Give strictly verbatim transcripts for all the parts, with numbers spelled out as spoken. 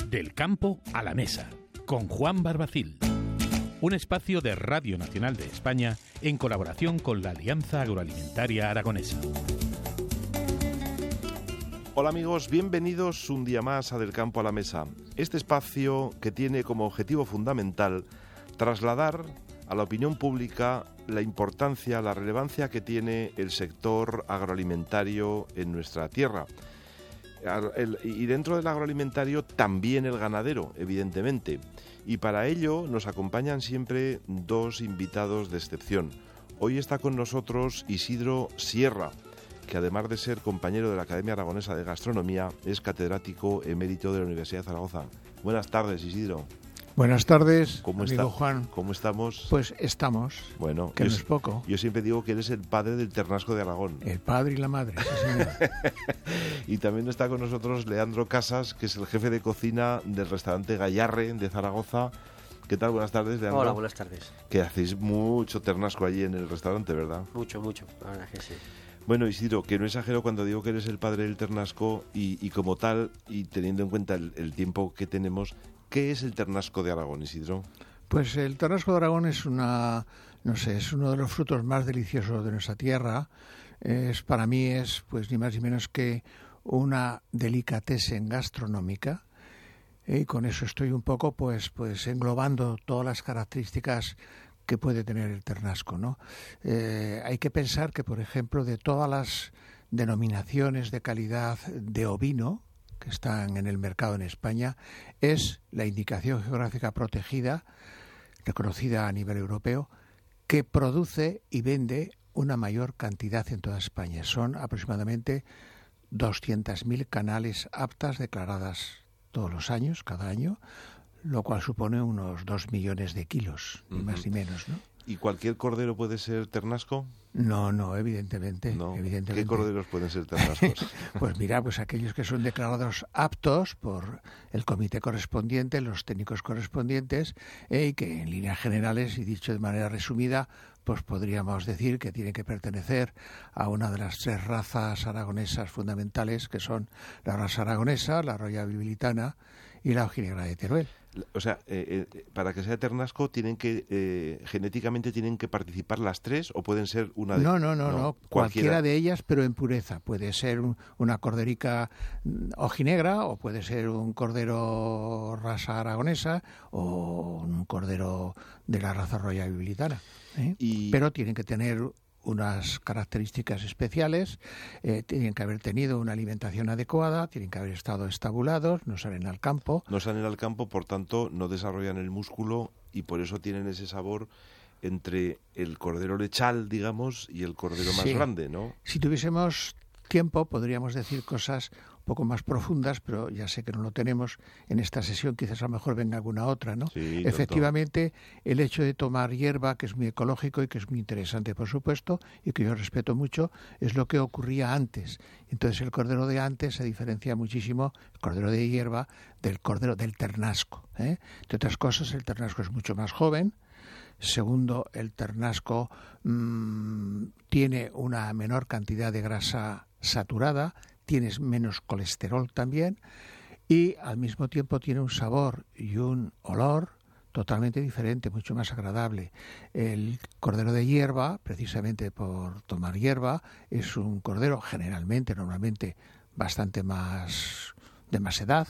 Del campo a la mesa, con Juan Barbacil. Un espacio de Radio Nacional de España en colaboración con la Alianza Agroalimentaria Aragonesa. Hola amigos, bienvenidos un día más a Del campo a la mesa. Este espacio que tiene como objetivo fundamental trasladar a la opinión pública la importancia, la relevancia que tiene el sector agroalimentario en nuestra tierra. Y dentro del agroalimentario también el ganadero, evidentemente. Y para ello nos acompañan siempre dos invitados de excepción. Hoy está con nosotros Isidro Sierra, que además de ser compañero de la Academia Aragonesa de Gastronomía, es catedrático emérito de la Universidad de Zaragoza. Buenas tardes, Isidro. Buenas tardes, ¿Cómo amigo está? Juan. ¿Cómo estamos? Pues estamos, bueno, que yo, no es poco. Yo siempre digo que eres el padre del ternasco de Aragón. El padre y la madre, sí, señor. Y también está con nosotros Leandro Casas, que es el jefe de cocina del restaurante Gayarre de Zaragoza. ¿Qué tal? Buenas tardes, Leandro. Hola, buenas tardes. Que hacéis mucho ternasco allí en el restaurante, ¿verdad? Mucho, mucho, la verdad que sí. Bueno, Isidro, que no exagero cuando digo que eres el padre del ternasco y, y como tal, y teniendo en cuenta el, el tiempo que tenemos, ¿qué es el ternasco de Aragón, Isidro? Pues el ternasco de Aragón es una, no sé, es uno de los frutos más deliciosos de nuestra tierra. Es, para mí es, pues ni más ni menos que una delicatessen gastronómica. Y con eso estoy un poco, pues, pues englobando todas las características que puede tener el ternasco, ¿no? Eh, hay que pensar que, por ejemplo, de todas las denominaciones de calidad de ovino que están en el mercado en España, es la indicación geográfica protegida, reconocida a nivel europeo, que produce y vende una mayor cantidad en toda España. Son aproximadamente doscientos mil canales aptas declaradas todos los años, cada año, lo cual supone unos dos millones de kilos, ni uh-huh. más ni menos, ¿no? ¿Y cualquier cordero puede ser ternasco? No, no, evidentemente. No. evidentemente. ¿Qué corderos pueden ser ternascos? Pues mira, pues aquellos que son declarados aptos por el comité correspondiente, los técnicos correspondientes, eh, y que en líneas generales, y dicho de manera resumida, pues podríamos decir que tienen que pertenecer a una de las tres razas aragonesas fundamentales, que son la raza aragonesa, la royal bibilitana y la ojinegra de Teruel. O sea, eh, eh, para que sea ternasco, tienen que eh, genéticamente tienen que participar las tres o pueden ser una de no no no no, no. Cualquiera. Cualquiera de ellas, pero en pureza. Puede ser un, una corderica ojinegra o puede ser un cordero raza aragonesa o un cordero de la raza royal bibilitana, ¿eh? Y... pero tienen que tener unas características especiales, eh, tienen que haber tenido una alimentación adecuada, tienen que haber estado estabulados, no salen al campo. No salen al campo, por tanto, no desarrollan el músculo y por eso tienen ese sabor entre el cordero lechal, digamos, y el cordero más sí. grande, ¿no? Si tuviésemos tiempo, podríamos decir cosas un poco más profundas, pero ya sé que no lo tenemos en esta sesión, quizás a lo mejor venga alguna otra, ¿no? Sí, efectivamente, el hecho de tomar hierba, que es muy ecológico y que es muy interesante, por supuesto, y que yo respeto mucho, es lo que ocurría antes. Entonces el cordero de antes se diferencia muchísimo, el cordero de hierba, del cordero del ternasco, ¿eh? Entre otras cosas, el ternasco es mucho más joven. Segundo, el ternasco mmm, tiene una menor cantidad de grasa saturada, tienes menos colesterol también y al mismo tiempo tiene un sabor y un olor totalmente diferente, mucho más agradable. El cordero de hierba, precisamente por tomar hierba, es un cordero generalmente, normalmente, bastante más de más edad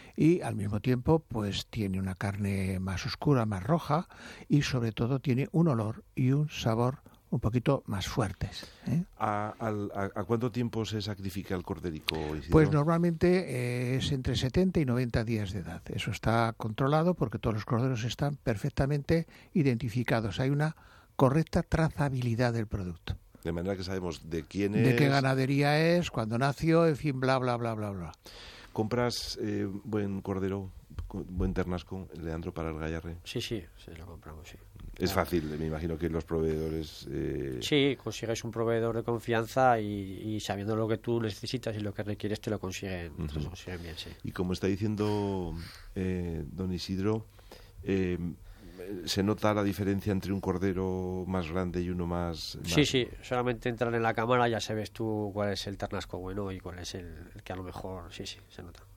y al mismo tiempo pues tiene una carne más oscura, más roja y sobre todo tiene un olor y un sabor un poquito más fuertes, ¿eh? ¿A, a, ¿A cuánto tiempo se sacrifica el corderico, Isidro? Pues normalmente eh, es entre setenta y noventa días de edad. Eso está controlado porque todos los corderos están perfectamente identificados. Hay una correcta trazabilidad del producto. De manera que sabemos de quién es... De qué ganadería es, cuándo nació, en fin, bla, bla, bla, bla, bla. ¿Compras eh, buen cordero, buen ternasco, Leandro, para el Gayarre? Sí, sí, sí, lo compramos, sí. Es fácil, me imagino que los proveedores... Eh... Sí, consigues un proveedor de confianza y, y sabiendo lo que tú necesitas y lo que requieres te lo consiguen, uh-huh. te lo consiguen bien, sí. Y como está diciendo eh, don Isidro, eh, ¿se nota la diferencia entre un cordero más grande y uno más, más...? Sí, sí, solamente entrar en la cámara ya sabes tú cuál es el ternasco bueno y cuál es el, el que a lo mejor, sí, sí, se nota.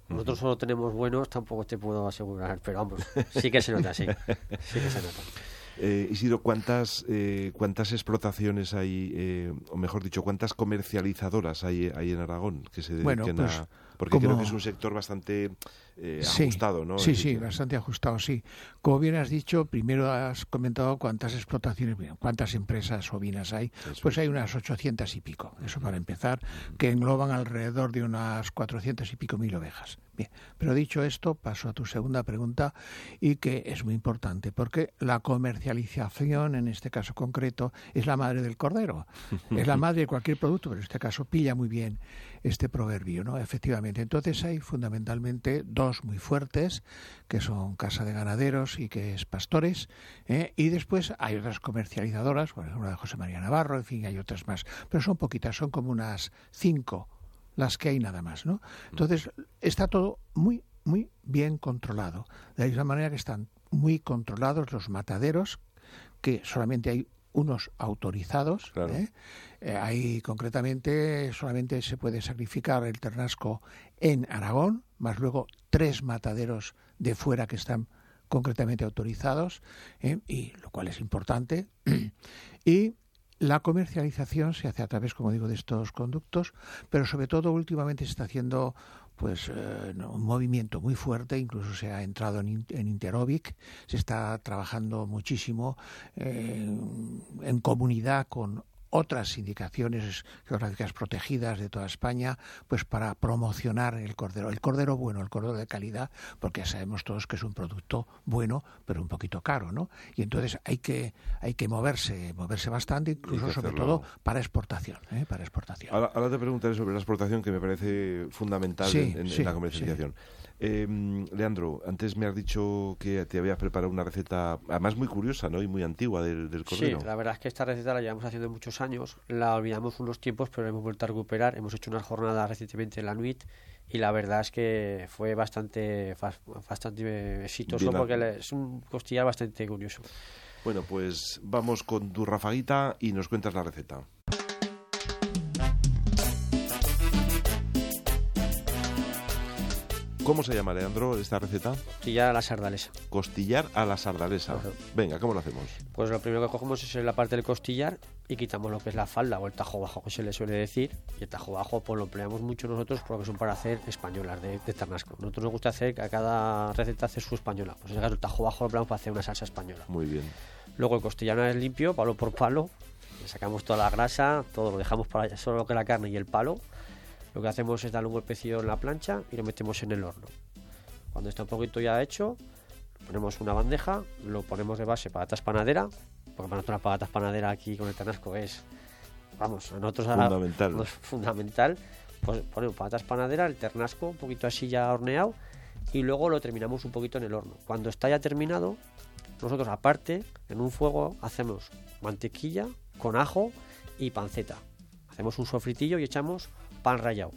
Nosotros solo tenemos buenos, tampoco te puedo asegurar, pero vamos, sí que se nota, sí, sí que se nota. Eh, Isidro, ¿cuántas, eh, ¿cuántas explotaciones hay, eh, o mejor dicho, cuántas comercializadoras hay, hay en Aragón que se dediquen bueno, pues, a...? Porque como... creo que es un sector bastante eh, sí, ajustado, ¿no? Sí, sí, bastante ajustado, sí. Como bien has dicho, primero has comentado cuántas explotaciones, cuántas empresas ovinas hay. Eso pues es. Hay unas ochocientas y pico, eso para empezar, que engloban alrededor de unas cuatrocientas y pico mil ovejas. Bien, pero dicho esto, paso a tu segunda pregunta, y que es muy importante, porque la comercialización, en este caso concreto, es la madre del cordero. Es la madre de cualquier producto, pero en este caso pilla muy bien este proverbio, ¿no? Efectivamente. Entonces hay fundamentalmente dos muy fuertes, que son Casa de Ganaderos y que es Pastores, ¿eh? Y después hay otras comercializadoras, por ejemplo, de José María Navarro, en fin, hay otras más, pero son poquitas, son como unas cinco las que hay nada más, ¿no? Entonces está todo muy, muy bien controlado, de la misma manera que están muy controlados los mataderos, que solamente hay unos autorizados, claro. ¿eh? Eh, ahí concretamente solamente se puede sacrificar el ternasco en Aragón, más luego tres mataderos de fuera que están concretamente autorizados, ¿eh? Y lo cual es importante. Y la comercialización se hace a través, como digo, de estos conductos, pero sobre todo últimamente se está haciendo pues eh, un movimiento muy fuerte, incluso se ha entrado en, en Interobic, se está trabajando muchísimo eh, en comunidad con otras indicaciones geográficas protegidas de toda España, pues para promocionar el cordero, el cordero bueno, el cordero de calidad, porque sabemos todos que es un producto bueno, pero un poquito caro, ¿no? Y entonces hay que hay que moverse, moverse bastante, incluso sobre todo para exportación, ¿eh? Para exportación. Ahora, ahora te preguntaré sobre la exportación, que me parece fundamental sí, en, en, sí, en la comercialización. Sí. Eh, Leandro, antes me has dicho que te habías preparado una receta, además muy curiosa, ¿no? Y muy antigua del, del cordero. Sí, la verdad es que esta receta la llevamos haciendo muchos años, la olvidamos unos tiempos, pero la hemos vuelto a recuperar. Hemos hecho unas jornadas recientemente en la N U I T y la verdad es que fue bastante, bastante exitoso. Bien, porque es un costillar bastante curioso. Bueno, pues vamos con tu rafaguita y nos cuentas la receta. ¿Cómo se llama, Leandro, esta receta? Costillar a la sardalesa. Costillar a la sardalesa. Uh-huh. Venga, ¿cómo lo hacemos? Pues lo primero que cogemos es la parte del costillar y quitamos lo que es la falda o el tajo bajo, que se le suele decir. Y el tajo bajo pues lo empleamos mucho nosotros porque son para hacer españolas de, de ternasco. A nosotros nos gusta hacer, a cada receta hacer su española. Pues en el caso el tajo bajo lo empleamos para hacer una salsa española. Muy bien. Luego el costillar una vez limpio, palo por palo. Le sacamos toda la grasa, todo lo dejamos para solo lo que es la carne y el palo. Lo que hacemos es darle un golpecillo en la plancha y lo metemos en el horno. Cuando está un poquito ya hecho, ponemos una bandeja, lo ponemos de base patatas panadera, porque para nosotros las patatas panadera aquí con el ternasco es, vamos, a nosotros fundamental. Es fundamental. Pues ponemos patatas panadera, el ternasco un poquito así ya horneado y luego lo terminamos un poquito en el horno. Cuando está ya terminado, nosotros aparte, en un fuego, hacemos mantequilla con ajo y panceta. Hacemos un sofritillo y echamos pan rallado.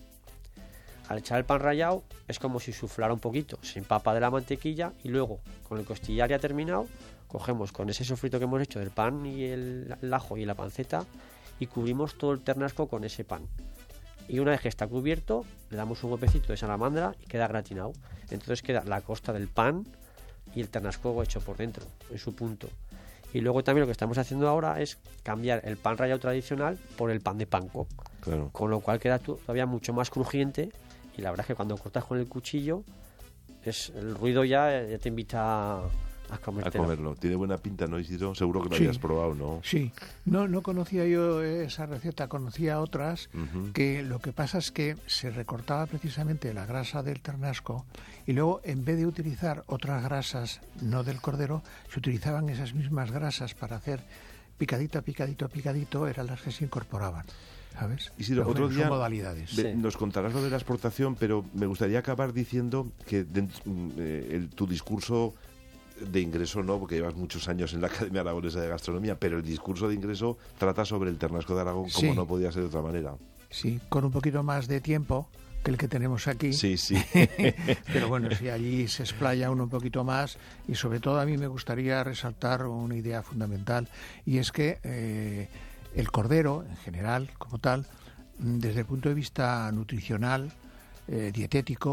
Al echar el pan rallado es como si suflara un poquito, se empapa de la mantequilla y luego con el costillar ya terminado cogemos con ese sofrito que hemos hecho del pan y el, el ajo y la panceta y cubrimos todo el ternasco con ese pan. Y una vez que está cubierto le damos un golpecito de salamandra y queda gratinado. Entonces queda la costa del pan y el ternasco hecho por dentro, en su punto. Y luego también lo que estamos haciendo ahora es cambiar el pan rallado tradicional por el pan de panko. Claro. Con lo cual queda todavía mucho más crujiente. Y la verdad es que cuando cortas con el cuchillo, es el ruido ya, ya te invita a, a comértelo. A comerlo. Tiene buena pinta, ¿no, Isidro? Seguro que lo sí, habías probado, ¿no? Sí. No, no conocía yo esa receta, conocía otras, uh-huh. que lo que pasa es que se recortaba precisamente la grasa del ternasco y luego, en vez de utilizar otras grasas, no del cordero, se utilizaban esas mismas grasas para hacer picadito, picadito, picadito, eran las que se incorporaban. ¿Sabes? Isidro, otro día modalidades. De, sí. nos contarás lo de la exportación, pero me gustaría acabar diciendo que dentro, eh, el, tu discurso de ingreso no, porque llevas muchos años en la Academia Aragonesa de Gastronomía, pero el discurso de ingreso trata sobre el ternasco de Aragón como sí. no podía ser de otra manera. Sí, con un poquito más de tiempo que el que tenemos aquí. Sí, sí. Pero bueno, si allí se explaya uno un poquito más, y sobre todo a mí me gustaría resaltar una idea fundamental, y es que eh, el cordero, en general, como tal, desde el punto de vista nutricional, eh, dietético,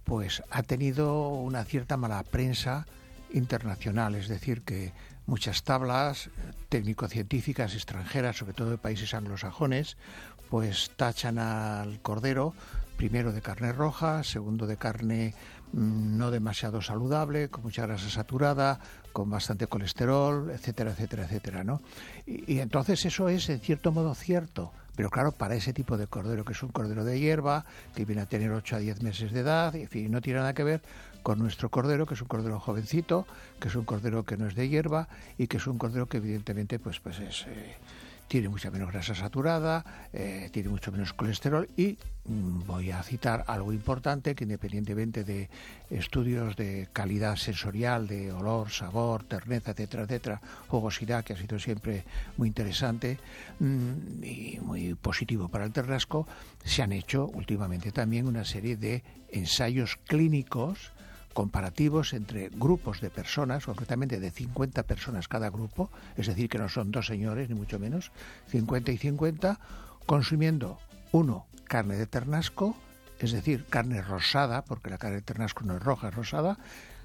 pues ha tenido una cierta mala prensa internacional, es decir, que muchas tablas técnico-científicas extranjeras, sobre todo de países anglosajones, pues tachan al cordero primero de carne roja, segundo de carne mmm, no demasiado saludable, con mucha grasa saturada, con bastante colesterol, etcétera, etcétera, etcétera, ¿no? Y, y entonces eso es en cierto modo cierto, pero claro, para ese tipo de cordero, que es un cordero de hierba, que viene a tener ocho a diez meses de edad, en fin, no tiene nada que ver con nuestro cordero, que es un cordero jovencito, que es un cordero que no es de hierba y que es un cordero que evidentemente pues, pues es... Eh, tiene mucha menos grasa saturada, eh, tiene mucho menos colesterol y mmm, voy a citar algo importante que independientemente de estudios de calidad sensorial, de olor, sabor, terneza, etcétera, etcétera, jugosidad, que ha sido siempre muy interesante mmm, y muy positivo para el ternasco, se han hecho últimamente también una serie de ensayos clínicos comparativos entre grupos de personas, concretamente de cincuenta personas cada grupo, es decir, que no son dos señores, ni mucho menos, cincuenta y cincuenta, consumiendo, uno, carne de ternasco, es decir, carne rosada, porque la carne de ternasco no es roja, es rosada,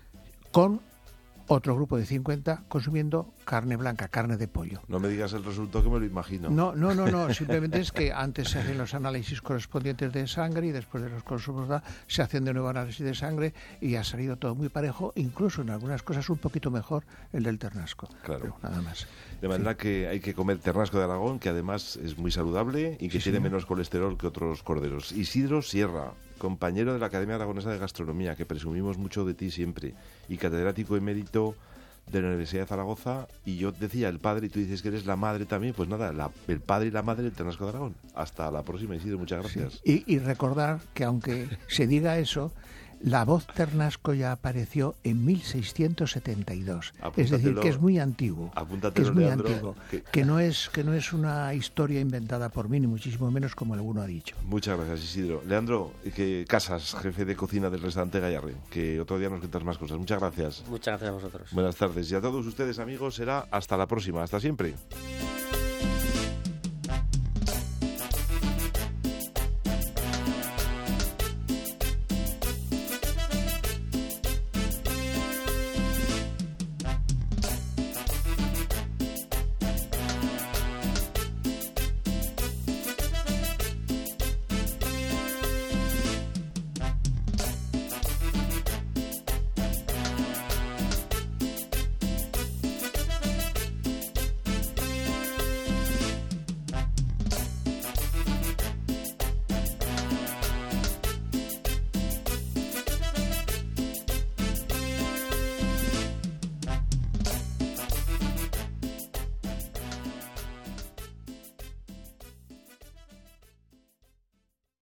con otro grupo de cincuenta consumiendo carne blanca, carne de pollo. No me digas el resultado, que me lo imagino. No, no, no, no. Simplemente es que antes se hacen los análisis correspondientes de sangre y después de los consumos se hacen de nuevo análisis de sangre y ha salido todo muy parejo, incluso en algunas cosas un poquito mejor el del ternasco. Claro. Pero nada más. De manera sí. que hay que comer ternasco de Aragón, que además es muy saludable y que sí, tiene sí. menos colesterol que otros corderos. Isidro Sierra, compañero de la Academia Aragonesa de Gastronomía, que presumimos mucho de ti siempre, y catedrático emérito de la Universidad de Zaragoza, y yo decía el padre y tú dices que eres la madre también, pues nada, la, el padre y la madre del ternasco de Aragón. Hasta la próxima, Isidro, muchas gracias. Sí. Y, y recordar que aunque se diga eso, la voz ternasco ya apareció en mil seiscientos setenta y dos. Es decir, que es muy antiguo. Que es muy Leandro, antiguo. Que... Que, no es, que no es una historia inventada por mí, ni muchísimo menos como alguno ha dicho. Muchas gracias, Isidro. Leandro, que Casas, jefe de cocina del restaurante Gallarre, que otro día nos cuentas más cosas. Muchas gracias. Muchas gracias a vosotros. Buenas tardes. Y a todos ustedes, amigos, será hasta la próxima. Hasta siempre.